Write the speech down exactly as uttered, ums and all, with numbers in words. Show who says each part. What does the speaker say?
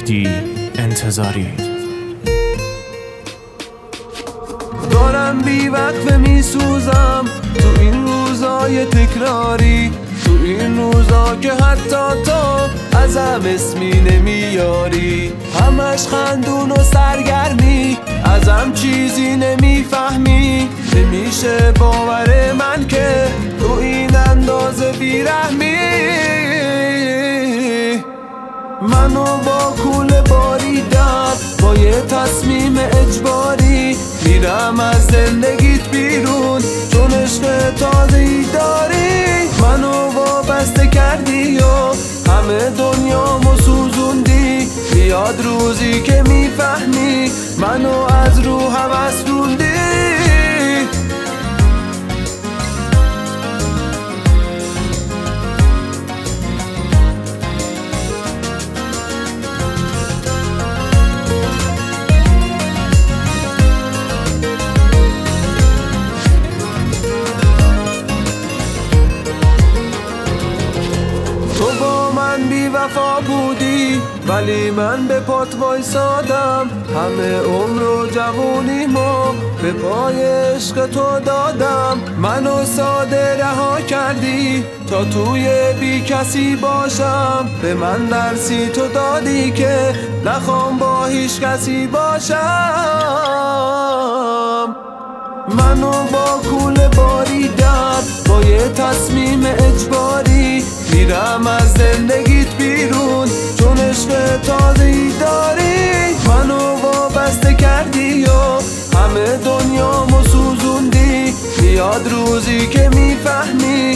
Speaker 1: مهدی انتظاری.
Speaker 2: دارم بی وقفه می سوزم تو این روزای تکراری، تو این روزا که حتی تو ازم اسمی نمیاری. همش خندون و سرگرمی، ازم چیزی نمیفهمی. نمیشه باور من که تو این اندازه بیرحمی. منو با کوله باریدم، با یه تصمیم اجباری میرم از زندگیت بیرون، چون عشق تازه‌ای داری. منو وابسته کردی و همه دنیامو سوزوندی. بیاد روزی که میفهمی منو از رو هوس روندی. بی وفا بودی ولی من به پات وایسادم. همه عمر و جوونیمو به پای عشق تو دادم. منو ساده رها کردی تا توی بی کسی باشم. به من درسی تو دادی که نخوام با هیچ کسی باشم. منو با کوله باریدم، با یه تصمیم اجباری میرم از زندگیت بیرون، چون عشق تازه‌ای داری. منو وابسته کردی و همه دنیامو سوزوندی. بیاد روزی که میفهمی